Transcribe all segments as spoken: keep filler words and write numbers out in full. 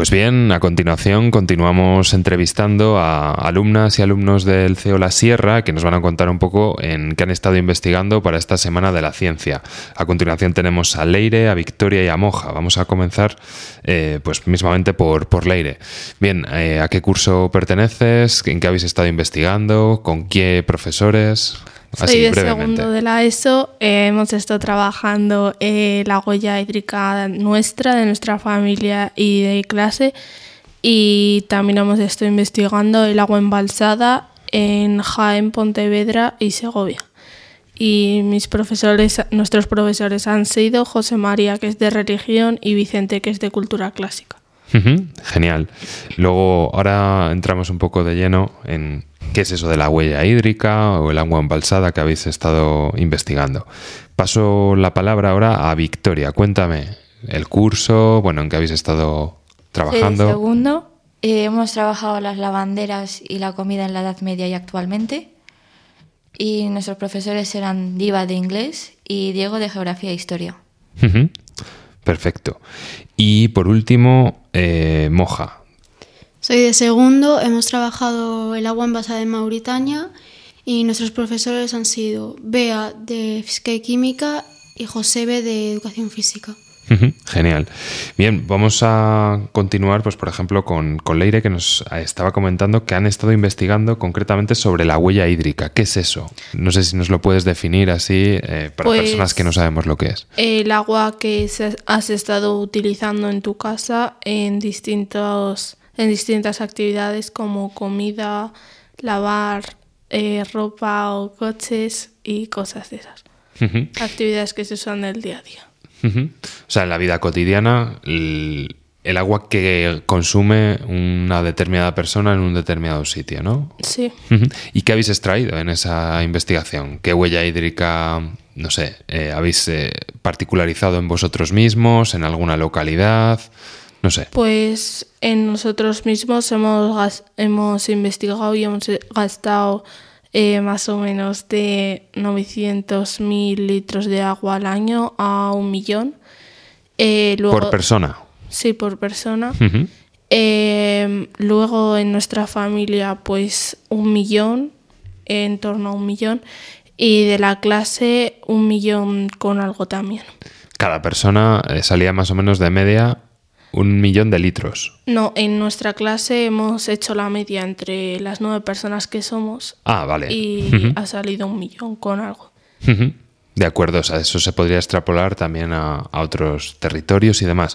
Pues bien, a continuación continuamos entrevistando a alumnas y alumnos del C E O La Sierra que nos van a contar un poco en qué han estado investigando para esta Semana de la Ciencia. A continuación tenemos a Leire, a Victoria y a Moja. Vamos a comenzar eh, pues mismamente por, por Leire. Bien, eh, ¿a qué curso perteneces? ¿En qué habéis estado investigando? ¿Con qué profesores? Así, Soy de brevemente. segundo de la ESO. Eh, hemos estado trabajando eh, la huella hídrica nuestra, de nuestra familia y de clase. Y también hemos estado investigando el agua embalsada en Jaén, Pontevedra y Segovia. Y mis profesores, nuestros profesores han sido José María, que es de religión, y Vicente, que es de cultura clásica. Uh-huh, genial. Luego, ahora entramos un poco de lleno en qué es eso de la huella hídrica o el agua embalsada que habéis estado investigando. Paso la palabra ahora a Victoria. Cuéntame el curso, bueno, en qué habéis estado trabajando. Soy de segundo. Eh, hemos trabajado las lavanderas y la comida en la Edad Media y actualmente. Y nuestros profesores eran Diva de inglés y Diego de geografía e historia. Uh-huh. Perfecto. Y por último, eh, Moja. Soy de segundo, hemos trabajado el agua envasada en Mauritania y nuestros profesores han sido Bea de Física y Química y Josebe de Educación Física. Uh-huh. Genial. Bien, vamos a continuar, pues por ejemplo, con, con Leire, que nos estaba comentando que han estado investigando concretamente sobre la huella hídrica. ¿Qué es eso? No sé si nos lo puedes definir así eh, para Pues, personas que no sabemos lo que es. El agua que se- has estado utilizando en tu casa en distintos, en distintas actividades como comida, lavar eh, ropa o coches y cosas de esas. Uh-huh. Actividades que se usan del día a día. Uh-huh. O sea, en la vida cotidiana, el, el agua que consume una determinada persona en un determinado sitio, ¿no? Sí. Uh-huh. ¿Y qué habéis extraído en esa investigación? ¿Qué huella hídrica, no sé, eh, habéis eh, particularizado en vosotros mismos, en alguna localidad? No sé. Pues en nosotros mismos hemos, gas- hemos investigado y hemos eh, gastado eh, más o menos de novecientos mil litros de agua al año a un millón. Eh, luego, Por persona. Sí, por persona. Uh-huh. Eh, luego en nuestra familia pues un millón, en torno a un millón. Y de la clase un millón con algo también. Cada persona eh, salía más o menos de media un millón de litros. No, en nuestra clase hemos hecho la media entre las nueve personas que somos Ah, vale. y Uh-huh. ha salido un millón con algo. Uh-huh. De acuerdo, o sea, eso se podría extrapolar también a, a otros territorios y demás.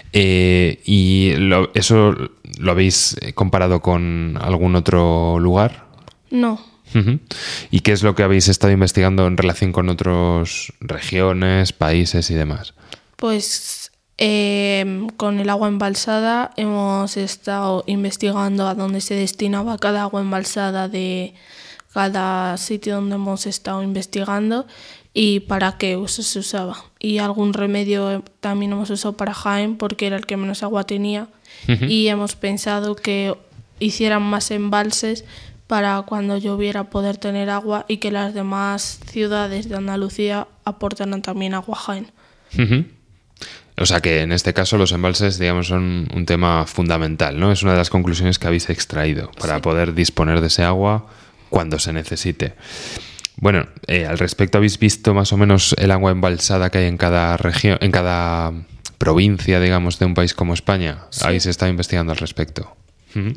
Eh, ¿Y lo- eso lo habéis comparado con algún otro lugar? No, Uh-huh. ¿Y qué es lo que habéis estado investigando en relación con otras regiones, países y demás? pues eh, con el agua embalsada hemos estado investigando a dónde se destinaba cada agua embalsada de cada sitio donde hemos estado investigando y para qué uso se usaba. Y algún remedio también hemos usado para Jaén porque era el que menos agua tenía. Uh-huh. Y hemos pensado que hicieran más embalses para cuando lloviera poder tener agua y que las demás ciudades de Andalucía aportaran también agua a Jaén. Uh-huh. O sea que en este caso los embalses, digamos, son un tema fundamental, ¿no? Es una de las conclusiones que habéis extraído para Sí. poder disponer de ese agua cuando se necesite. Bueno, eh, al respecto, ¿habéis visto más o menos el agua embalsada que hay en cada región, en cada provincia, digamos, de un país como España? Sí. ¿Habéis estado investigando al respecto? Uh-huh.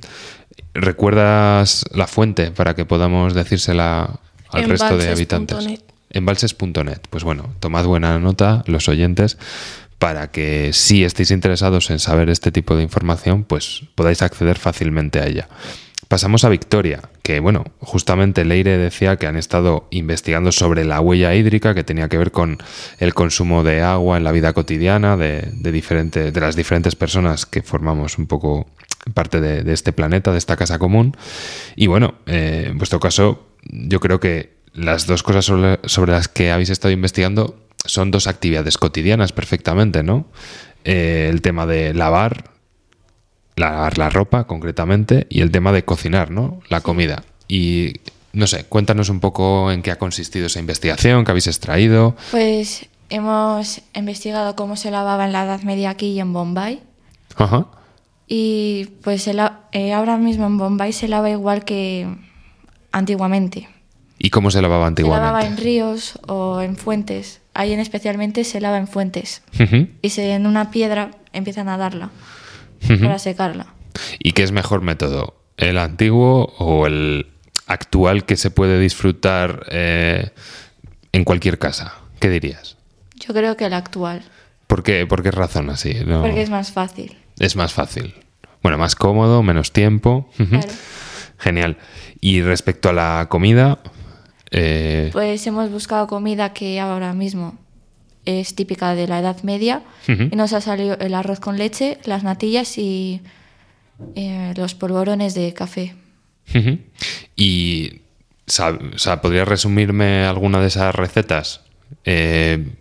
¿Recuerdas la fuente para que podamos decírsela al resto de habitantes? Embalses punto net. Embalses punto net. Pues bueno, tomad buena nota los oyentes para que si estéis interesados en saber este tipo de información, pues podáis acceder fácilmente a ella. Pasamos a Victoria, que bueno, justamente Leire decía que han estado investigando sobre la huella hídrica, que tenía que ver con el consumo de agua en la vida cotidiana de, de, diferente, de las diferentes personas que formamos un poco parte de, de este planeta, de esta casa común. Y bueno, eh, en vuestro caso, yo creo que las dos cosas sobre, sobre las que habéis estado investigando son dos actividades cotidianas perfectamente, ¿no? Eh, el tema de lavar, lavar la ropa concretamente, y el tema de cocinar, ¿no? La comida. Y no sé, cuéntanos un poco en qué ha consistido esa investigación, qué habéis extraído. Pues hemos investigado cómo se lavaba en la Edad Media aquí y en Bombay. Ajá. Y pues el a- eh, ahora mismo en Bombay se lava igual que antiguamente. ¿Y cómo se lavaba Se lavaba antiguamente? en ríos o en fuentes. Ahí en especialmente se lava en fuentes. Ujú, Y se, en una piedra empiezan a darla ujú. para secarla. ¿Y qué es mejor método? ¿El antiguo o el actual que se puede disfrutar eh, en cualquier casa? ¿Qué dirías? Yo creo que el actual, ¿Por qué, por qué razón así? No, porque es más fácil. es más fácil. Bueno, más cómodo, menos tiempo. Ujú. Claro. Genial. Y respecto a la comida, eh, Pues hemos buscado comida que ahora mismo es típica de la Edad Media Ujú. y nos ha salido el arroz con leche, las natillas y eh, los polvorones de café. ujú. Y sab- o sea, ¿podrías resumirme alguna de esas recetas? Eh,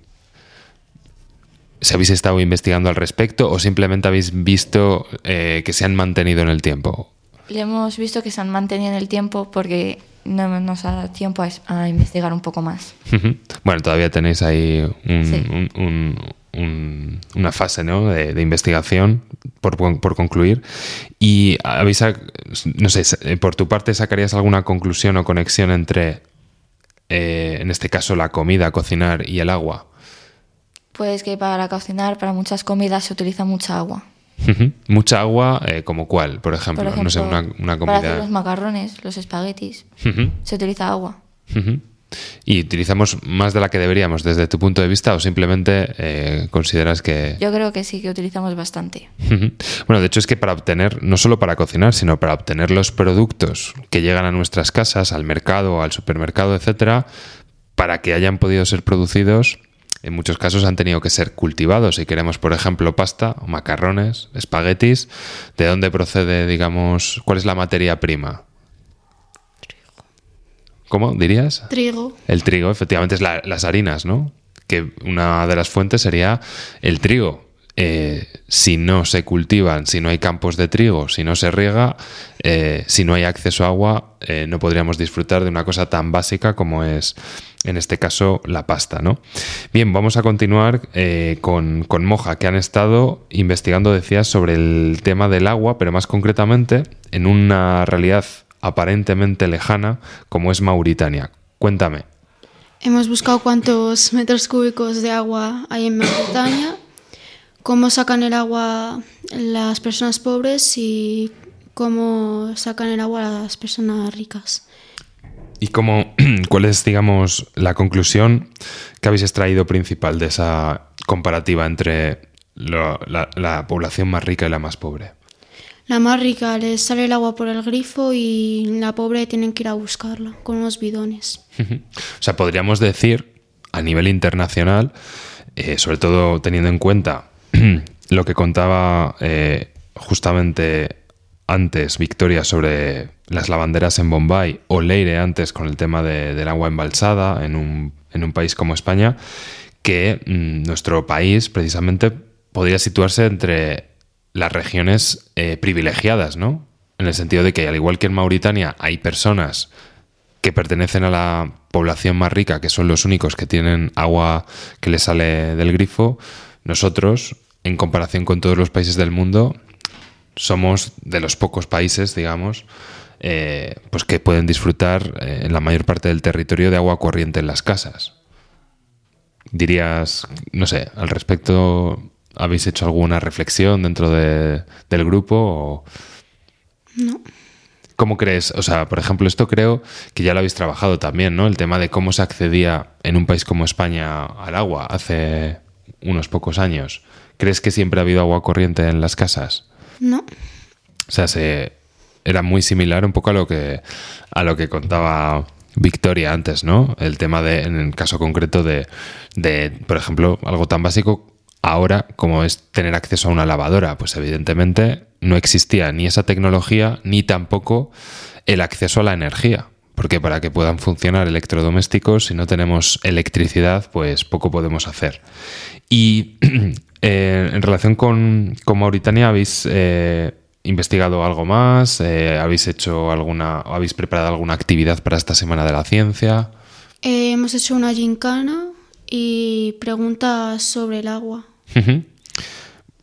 ¿Si habéis estado investigando al respecto o simplemente habéis visto eh, que se han mantenido en el tiempo? Le hemos visto que se han mantenido en el tiempo porque no nos ha dado tiempo a, es- a investigar un poco más. Ujú. Bueno, todavía tenéis ahí un- Sí. un- un- un- una fase, ¿no?, de, de investigación por, por concluir. Y habéis, sac- no sé, eh, por tu parte, ¿sacarías alguna conclusión o conexión entre, eh, en este caso, la comida, cocinar y el agua? Pues que para cocinar, para muchas comidas se utiliza mucha agua. Ujú. Mucha agua, eh, ¿como cuál? Por ejemplo, Por ejemplo, no sé, una, una para hacer comida. los macarrones, los espaguetis, Ujú. se utiliza agua. Ujú. ¿Y utilizamos más de la que deberíamos desde tu punto de vista o simplemente eh, consideras que... Yo creo que sí que utilizamos bastante. Ujú. Bueno, de hecho es que para obtener, no solo para cocinar, sino para obtener los productos que llegan a nuestras casas, al mercado, al supermercado, etcétera, para que hayan podido ser producidos, en muchos casos han tenido que ser cultivados. Si queremos, por ejemplo, pasta, macarrones, espaguetis, ¿de dónde procede, digamos, cuál es la materia prima? ¿Cómo dirías? Trigo. El trigo, efectivamente, es la- las harinas, ¿no? Que una de las fuentes sería el trigo. Eh, si no se cultivan, si no hay campos de trigo, si no se riega, eh, si no hay acceso a agua, eh, no podríamos disfrutar de una cosa tan básica como es, en este caso, la pasta, ¿no? Bien, vamos a continuar eh, con, con Moja, que han estado investigando, decías, sobre el tema del agua, pero más concretamente en una realidad aparentemente lejana como es Mauritania. Cuéntame. Hemos buscado cuántos metros cúbicos de agua hay en Mauritania, cómo sacan el agua las personas pobres y cómo sacan el agua las personas ricas. ¿Y cómo, cuál es, digamos, la conclusión que habéis extraído principal de esa comparativa entre lo- la, la población más rica y la más pobre? La más rica les sale el agua por el grifo y la pobre tienen que ir a buscarla con unos bidones. O sea, podríamos decir, a nivel internacional, eh, sobre todo teniendo en cuenta lo que contaba eh, justamente antes Victoria sobre las lavanderas en Bombay, o Leire antes con el tema de, del agua embalsada en un, en un país como España, que mm, nuestro país precisamente podría situarse entre las regiones eh, privilegiadas, ¿no? En el sentido de que, al igual que en Mauritania, hay personas que pertenecen a la población más rica, que son los únicos que tienen agua que les sale del grifo, nosotros, en comparación con todos los países del mundo, somos de los pocos países, digamos, eh, pues que pueden disfrutar eh, en la mayor parte del territorio de agua corriente en las casas. Dirías, no sé, al respecto, ¿habéis hecho alguna reflexión dentro de, del grupo? O... No. ¿Cómo crees? O sea, por ejemplo, esto creo que ya lo habéis trabajado también, ¿no? El tema de cómo se accedía en un país como España al agua hace unos pocos años. ¿Crees que siempre ha habido agua corriente en las casas? No. O sea, se, era muy similar un poco a lo que, a lo que contaba Victoria antes, ¿no? El tema de, en el caso concreto de, de, por ejemplo, algo tan básico ahora como es tener acceso a una lavadora. Pues evidentemente no existía ni esa tecnología ni tampoco el acceso a la energía. Porque para que puedan funcionar electrodomésticos, si no tenemos electricidad, pues poco podemos hacer. Y eh, en relación con, con Mauritania, ¿habéis eh, investigado algo más? Eh, ¿Habéis hecho alguna, o habéis preparado alguna actividad para esta Semana de la Ciencia? Eh, hemos hecho una gincana y preguntas sobre el agua. Ujú.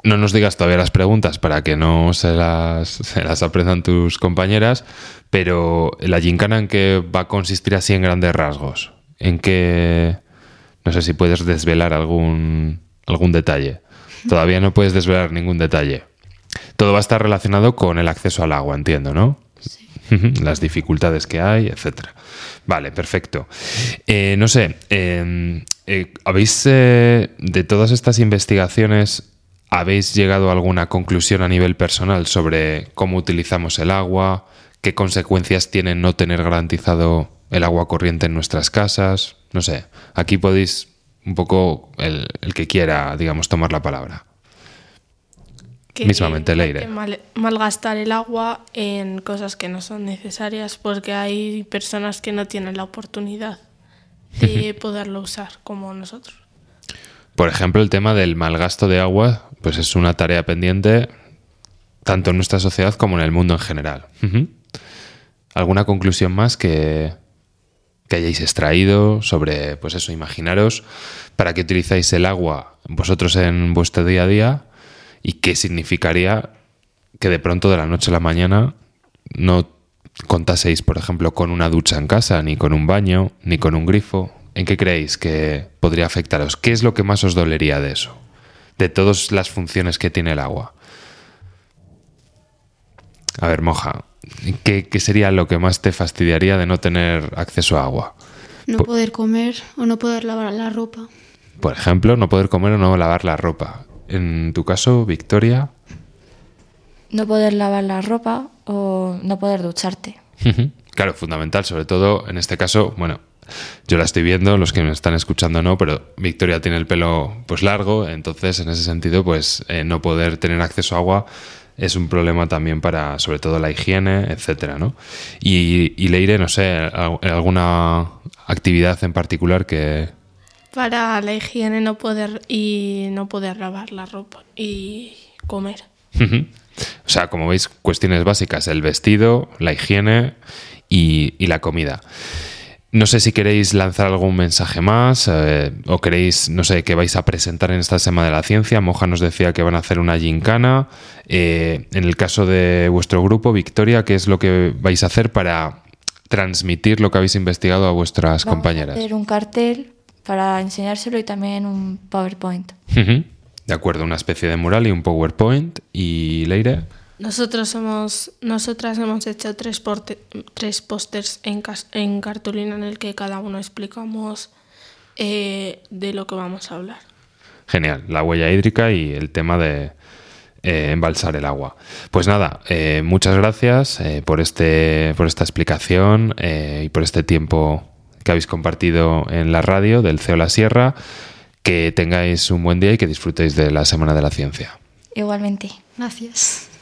no nos digas todavía las preguntas para que no se las, se las aprendan tus compañeras, pero la gincana, ¿en qué va a consistir así en grandes rasgos? ¿En qué...? No sé si puedes desvelar algún, algún detalle. Todavía no puedes desvelar ningún detalle. Todo va a estar relacionado con el acceso al agua, entiendo, ¿no? Sí. Las dificultades que hay, etcétera. Vale, perfecto. Eh, no sé, eh, eh, ¿habéis, eh, de todas estas investigaciones, habéis llegado a alguna conclusión a nivel personal sobre cómo utilizamos el agua, qué consecuencias tiene no tener garantizado el agua corriente en nuestras casas? No sé, aquí podéis un poco, el, el que quiera, digamos, tomar la palabra. Que Mismamente, Leire. Que mal, malgastar el agua en cosas que no son necesarias, porque hay personas que no tienen la oportunidad de poderlo usar como nosotros. Por ejemplo, el tema del malgasto de agua, pues es una tarea pendiente tanto en nuestra sociedad como en el mundo en general. Uh-huh. ¿Alguna conclusión más que, que hayáis extraído sobre, pues eso, imaginaros para qué utilizáis el agua vosotros en vuestro día a día? ¿Y qué significaría que de pronto de la noche a la mañana no contaseis, por ejemplo, con una ducha en casa, ni con un baño, ni con un grifo? ¿En qué creéis que podría afectaros? ¿Qué es lo que más os dolería de eso? De todas las funciones que tiene el agua. A ver, Moja, ¿qué, qué sería lo que más te fastidiaría de no tener acceso a agua? No por, poder comer o no poder lavar la ropa. Por ejemplo, no poder comer o no lavar la ropa. En tu caso, Victoria. No poder lavar la ropa o no poder ducharte. Claro, fundamental, sobre todo en este caso, bueno, yo la estoy viendo, los que me están escuchando no, pero Victoria tiene el pelo pues largo, entonces en ese sentido pues eh, no poder tener acceso a agua es un problema también para sobre todo la higiene, etcétera, ¿no? Y, y Leire, no sé, alguna actividad en particular que... Para la higiene no poder y no poder lavar la ropa y comer. O sea, como veis, cuestiones básicas, el vestido, la higiene y, y la comida. No sé si queréis lanzar algún mensaje más eh, o queréis, no sé, qué vais a presentar en esta Semana de la Ciencia. Moja nos decía que van a hacer una gincana. Eh, en el caso de vuestro grupo, Victoria, ¿qué es lo que vais a hacer para transmitir lo que habéis investigado a vuestras Vamos compañeras? a hacer un cartel para enseñárselo y también un PowerPoint. Uh-huh. De acuerdo, una especie de mural y un PowerPoint. ¿Y Leire? Nosotros hemos, nosotras hemos hecho tres, porte, tres pósters en, en cartulina en el que cada uno explicamos eh, de lo que vamos a hablar. Genial, la huella hídrica y el tema de eh, embalsar el agua. Pues nada, eh, muchas gracias eh, por, este, por esta explicación eh, y por este tiempo que habéis compartido en la radio del C E O La Sierra. Que tengáis un buen día y que disfrutéis de la Semana de la Ciencia. Igualmente. Gracias.